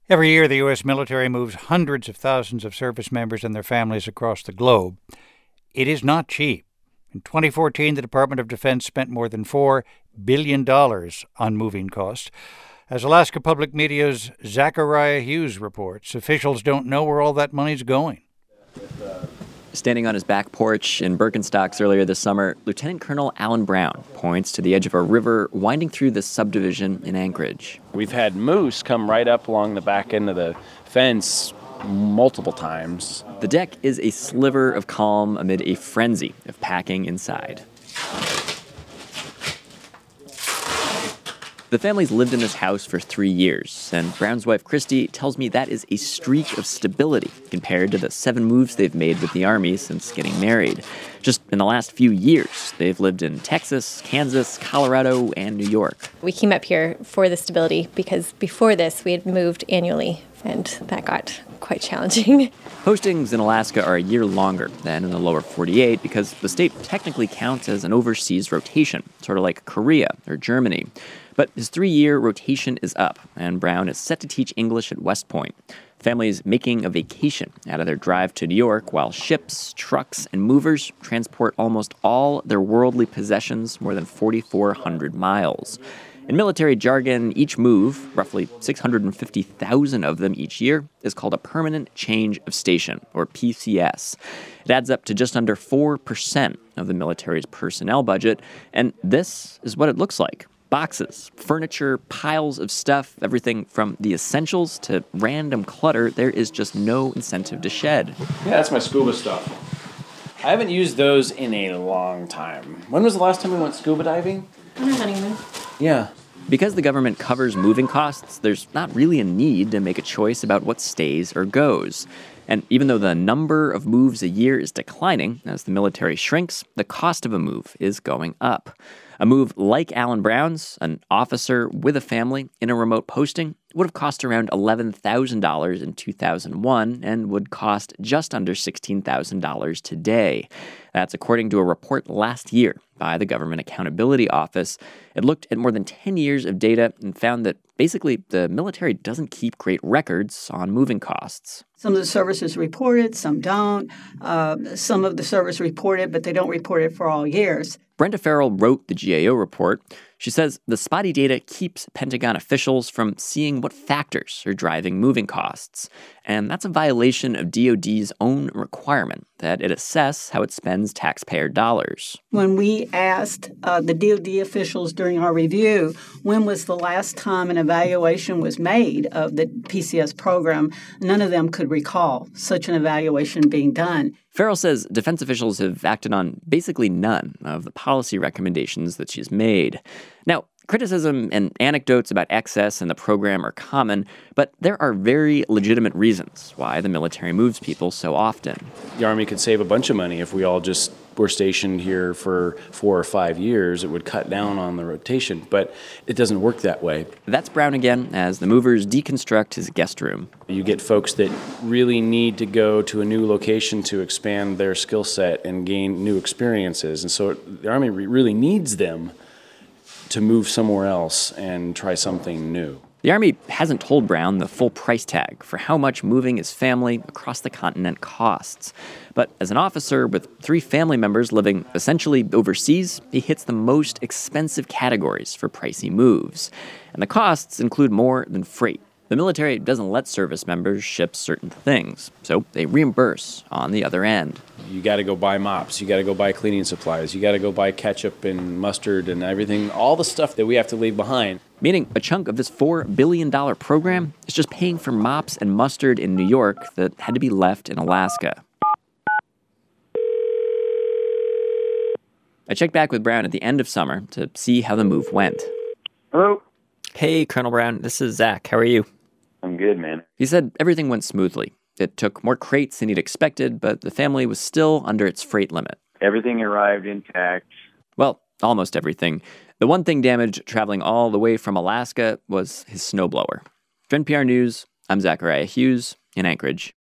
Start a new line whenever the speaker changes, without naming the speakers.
Every year, the U.S. military moves hundreds of thousands of service members and their families across the globe. It is not cheap. In 2014, the Department of Defense spent more than $4 billion on moving costs. As Alaska Public Media's Zachariah Hughes reports, officials don't know where all that money's going.
Standing on his back porch in Birkenstocks earlier this summer, Lieutenant Colonel Alan Brown points to the edge of a river winding through the subdivision in Anchorage.
We've had moose come right up along the back end of the fence multiple times.
The deck is a sliver of calm amid a frenzy of packing inside. The family's lived in this house for 3 years, and Brown's wife, Christy, tells me that is a streak of stability compared to the 7 moves they've made with the Army since getting married. Just in the last few years, they've lived in Texas, Kansas, Colorado, and New York.
We came up here for the stability because before this, we had moved annually, and that got quite challenging.
Postings in Alaska are a year longer than in the lower 48 because the state technically counts as an overseas rotation, sort of like Korea or Germany. But his 3-year rotation is up, and Brown is set to teach English at West Point. The family is making a vacation out of their drive to New York while ships, trucks, and movers transport almost all their worldly possessions more than 4,400 miles. In military jargon, each move, roughly 650,000 of them each year, is called a permanent change of station, or PCS. It adds up to just under 4% of the military's personnel budget, and this is what it looks like. Boxes, furniture, piles of stuff, everything from the essentials to random clutter. There is just no incentive to shed.
Yeah, that's my scuba stuff. I haven't used those in a long time. When was the last time we went scuba diving?
On our honeymoon.
Yeah.
Because the government covers moving costs, there's not really a need to make a choice about what stays or goes. And even though the number of moves a year is declining as the military shrinks, the cost of a move is going up. A move like Alan Brown's, an officer with a family in a remote posting, would have cost around $11,000 in 2001 and would cost just under $16,000 today. That's according to a report last year by the Government Accountability Office. It looked at more than 10 years of data and found that basically the military doesn't keep great records on moving costs.
Some of the services report it, some don't. Some of the service report it, but they don't report it for all years.
Brenda Farrell wrote the GAO report. She says the spotty data keeps Pentagon officials from seeing what factors are driving moving costs. And that's a violation of DoD's own requirement that it assess how it spends taxpayer dollars.
When we asked the DoD officials during our review, when was the last time an evaluation was made of the PCS program, none of them could recall such an evaluation being done.
Farrell says defense officials have acted on basically none of the policy recommendations that she's made. Now, criticism and anecdotes about excess in the program are common, but there are very legitimate reasons why the military moves people so often.
The Army could save a bunch of money if we all just were stationed here for 4 or 5 years. It would cut down on the rotation, but it doesn't work that way.
That's Brown again as the movers deconstruct his guest room.
You get folks that really need to go to a new location to expand their skill set and gain new experiences, and so the Army really needs them to move somewhere else and try something new.
The Army hasn't told Brown the full price tag for how much moving his family across the continent costs. But as an officer with 3 family members living essentially overseas, he hits the most expensive categories for pricey moves. And the costs include more than freight. The military doesn't let service members ship certain things, so they reimburse on the other end.
You got to go buy mops, you got to go buy cleaning supplies, you got to go buy ketchup and mustard and everything, all the stuff that we have to leave behind.
Meaning a chunk of this $4 billion program is just paying for mops and mustard in New York that had to be left in Alaska. I checked back with Brown at the end of summer to see how the move went.
Hello.
Hey, Colonel Brown, this is Zach. How are you?
I'm good, man.
He said everything went smoothly. It took more crates than he'd expected, but the family was still under its freight limit.
Everything arrived intact.
Well, almost everything. The one thing damaged traveling all the way from Alaska was his snowblower. For NPR News, I'm Zachariah Hughes in Anchorage.